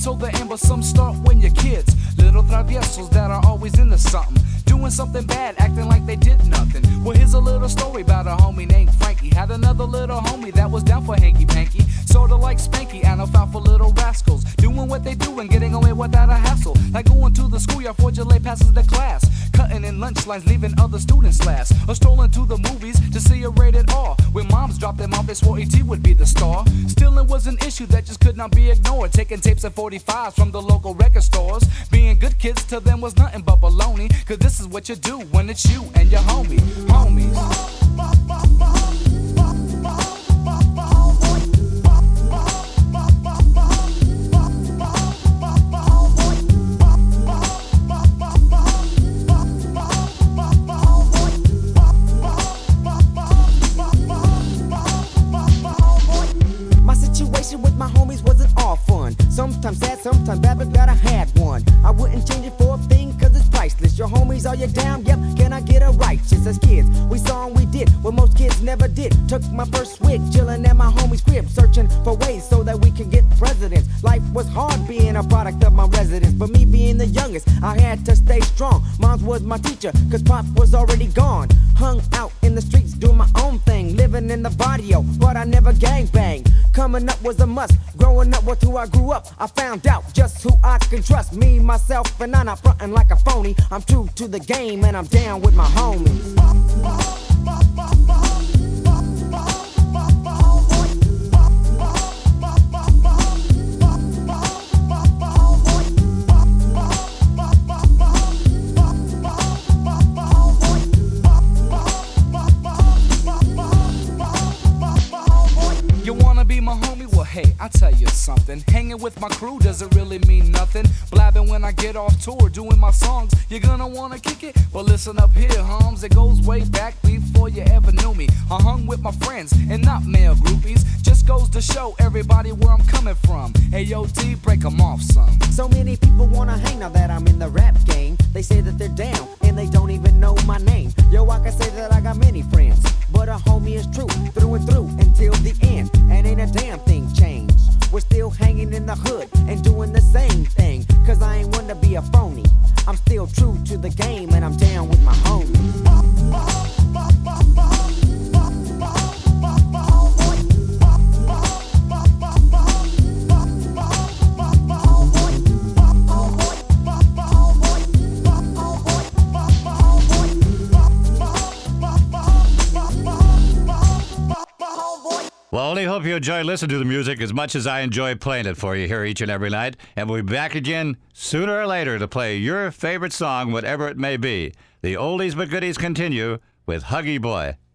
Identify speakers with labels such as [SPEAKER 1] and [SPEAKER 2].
[SPEAKER 1] till the end, but some start when you're kids. Little traviesos that are always into something, doing something bad, acting like they did nothing. Well, here's a little story about a homie named Frankie. Had another little homie that was down for hanky-panky, sorta like Spanky, and I found for little rascals, doing what they do and getting away without a hassle. Like going to the schoolyard for your late passes to class, cutting in lunch lines, leaving other students last, or strolling to the movies to see a rated R. When moms dropped them off, they swore E.T. would be the star. Stealing was an issue that just could not be ignored, taking tapes and 45s from the local record stores. Being good kids to them was nothing but baloney, cause this is what you do when it's you and your homies.
[SPEAKER 2] With my homies wasn't all fun. Sometimes sad, sometimes bad, but glad I had one. I wouldn't change it for a thing, cause it's priceless. Your homies, are you down? Yep, can I get a righteous? As kids, we saw and we did what most kids never did. Took my first swig, chillin' at my homie's crib, searching for ways so that we could get presidents. Life was hard being a product of my residence, but me being the youngest, I had to stay strong. Moms was my teacher, cause Pop was already gone. Hung out in the streets, doing my own thing, living in the barrio, but I never gangbanged. Coming up was a must, growing up was who I grew up. I found out just who I can trust, me, myself, and I'm not frontin' like a phony. I'm true to the game and I'm down with my homies.
[SPEAKER 1] You wanna be my homie? Well, hey, I'll tell you something. Hanging with my crew doesn't really mean nothing. Blabbing when I get off tour, doing my songs. You're gonna wanna kick it? Well, listen up here, homes. It goes way back before you ever knew me. I hung with my friends and not male groupies. Just goes to show everybody where I'm coming from. AOT, break 'em off some.
[SPEAKER 2] So many people wanna hang now that I'm in the rap game. They say that they're down and they don't even know my name. Yo, I can say that I got many friends, but a homie is true through and through until the end. And ain't a damn thing changed. We're still hanging in the hood and doing the same thing, cause I ain't one to be a phony. I'm still true to the game and I'm down with my homies.
[SPEAKER 3] Well, I only hope you enjoy listening to the music as much as I enjoy playing it for you here each and every night. And we'll be back again sooner or later to play your favorite song, whatever it may be. The oldies but goodies continue with Huggy Boy.